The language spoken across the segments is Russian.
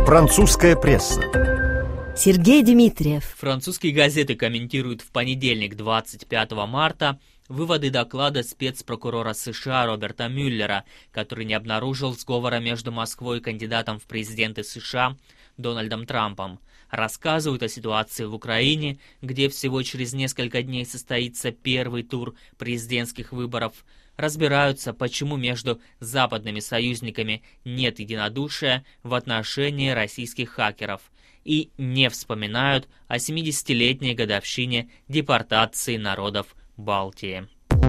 Французская пресса. Сергей Дмитриев. Французские газеты комментируют в понедельник, 25 марта, выводы доклада спецпрокурора США Роберта Мюллера, который не обнаружил сговора между Москвой и кандидатом в президенты США Дональдом Трампом. Рассказывают о ситуации в Украине, где всего через несколько дней состоится первый тур президентских выборов. Разбираются, почему между западными союзниками нет единодушия в отношении российских хакеров. И не вспоминают о 70-летней годовщине депортации народов Балтии.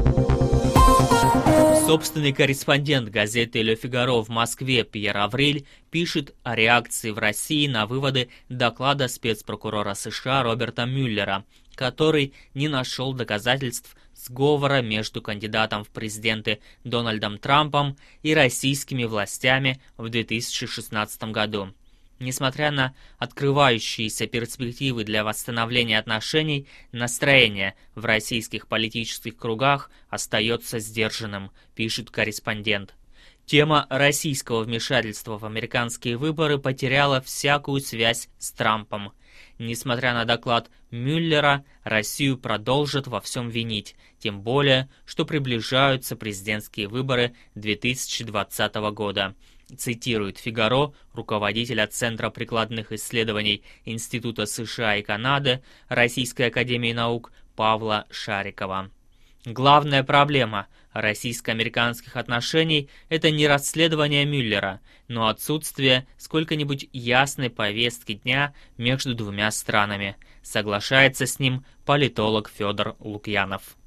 Собственный корреспондент газеты «Ле Фигаро» в Москве Пьер Авриль пишет о реакции в России на выводы доклада спецпрокурора США Роберта Мюллера, который не нашел доказательств сговора между кандидатом в президенты Дональдом Трампом и российскими властями в 2016 году. Несмотря на открывающиеся перспективы для восстановления отношений, настроение в российских политических кругах остается сдержанным, пишет корреспондент. Тема российского вмешательства в американские выборы потеряла всякую связь с Трампом. Несмотря на доклад Мюллера, Россию продолжат во всем винить, тем более, что приближаются президентские выборы 2020 года. Цитирует «Фигаро» руководителя Центра прикладных исследований Института США и Канады Российской академии наук Павла Шарикова. Главная проблема российско-американских отношений – это не расследование Мюллера, но отсутствие сколько-нибудь ясной повестки дня между двумя странами. Соглашается с ним политолог Федор Лукьянов.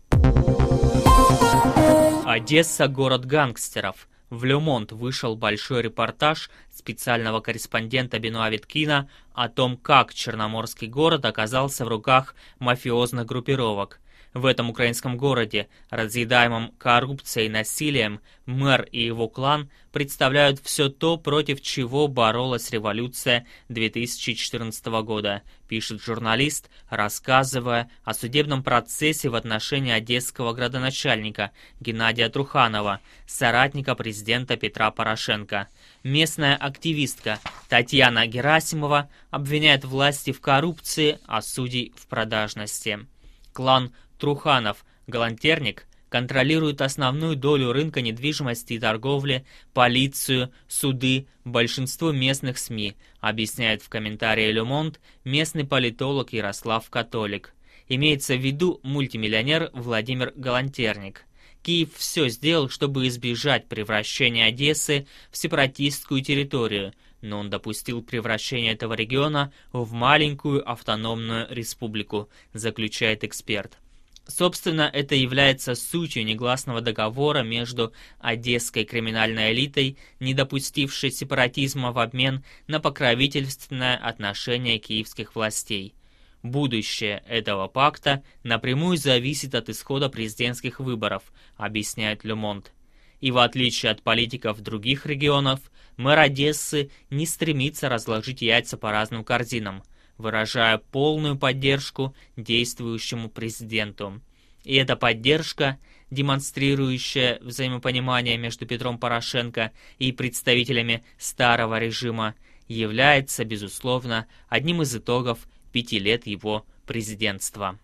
Одесса – город гангстеров. В «Ле Монт» вышел большой репортаж специального корреспондента Бенуа Виткина о том, как Черноморский город оказался в руках мафиозных группировок. В этом украинском городе, разъедаемом коррупцией и насилием, мэр и его клан представляют все то, против чего боролась революция 2014 года, пишет журналист, рассказывая о судебном процессе в отношении одесского градоначальника Геннадия Труханова, соратника президента Петра Порошенко. Местная активистка Татьяна Герасимова обвиняет власти в коррупции, а судей в продажности. Клан Труханов, галантерник, контролирует основную долю рынка недвижимости и торговли, полицию, суды, большинство местных СМИ, объясняет в комментарии «Ле Монт» местный политолог Ярослав Католик. Имеется в виду мультимиллионер Владимир Галантерник. Киев все сделал, чтобы избежать превращения Одессы в сепаратистскую территорию, но он допустил превращение этого региона в маленькую автономную республику, заключает эксперт. Собственно, это является сутью негласного договора между одесской криминальной элитой, не допустившей сепаратизма в обмен на покровительственное отношение киевских властей. Будущее этого пакта напрямую зависит от исхода президентских выборов, объясняет Ле Монт. И в отличие от политиков других регионов, мэр Одессы не стремится разложить яйца по разным корзинам, выражая полную поддержку действующему президенту. И эта поддержка, демонстрирующая взаимопонимание между Петром Порошенко и представителями старого режима, является, безусловно, одним из итогов 5 лет его президентства.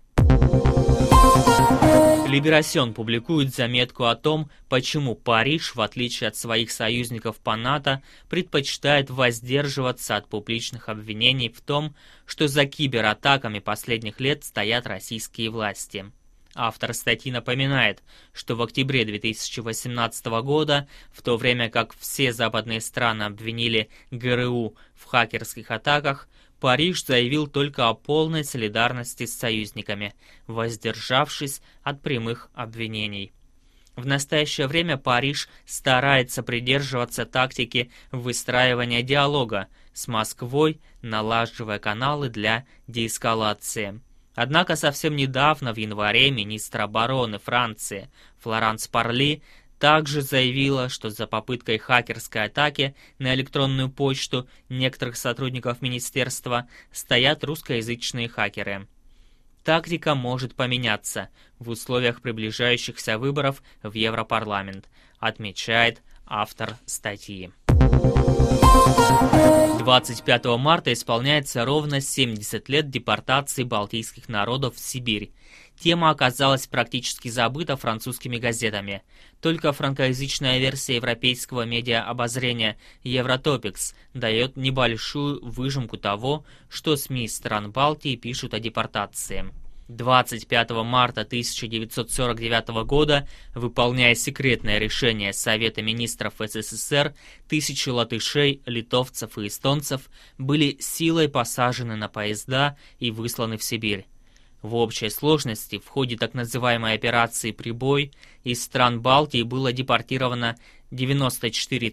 Либерасьон публикует заметку о том, почему Париж, в отличие от своих союзников по НАТО, предпочитает воздерживаться от публичных обвинений в том, что за кибератаками последних лет стоят российские власти. Автор статьи напоминает, что в октябре 2018 года, в то время как все западные страны обвинили ГРУ в хакерских атаках, Париж заявил только о полной солидарности с союзниками, воздержавшись от прямых обвинений. В настоящее время Париж старается придерживаться тактики выстраивания диалога с Москвой, налаживая каналы для деэскалации. Однако совсем недавно, в январе, министр обороны Франции Флоранс Парли также заявила, что за попыткой хакерской атаки на электронную почту некоторых сотрудников министерства стоят русскоязычные хакеры. Тактика может поменяться в условиях приближающихся выборов в Европарламент, отмечает автор статьи. 25 марта исполняется ровно 70 лет депортации балтийских народов в Сибирь. Тема оказалась практически забыта французскими газетами. Только франкоязычная версия европейского медиа-обозрения Евротопикс дает небольшую выжимку того, что СМИ стран Балтии пишут о депортации. 25 марта 1949 года, выполняя секретное решение Совета министров СССР, тысячи латышей, литовцев и эстонцев были силой посажены на поезда и высланы в Сибирь. В общей сложности в ходе так называемой операции «Прибой» из стран Балтии было депортировано 94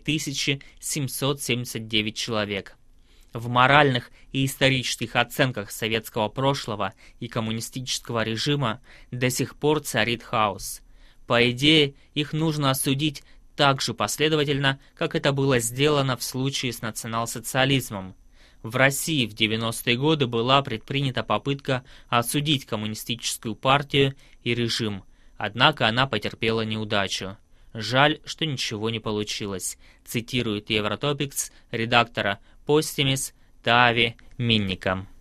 779 человек. В моральных и исторических оценках советского прошлого и коммунистического режима до сих пор царит хаос. По идее, их нужно осудить так же последовательно, как это было сделано в случае с национал-социализмом. В России в 90-е годы была предпринята попытка осудить коммунистическую партию и режим, однако она потерпела неудачу. Жаль, что ничего не получилось, цитирует Евротопикс редактора Постимис Таави Минника.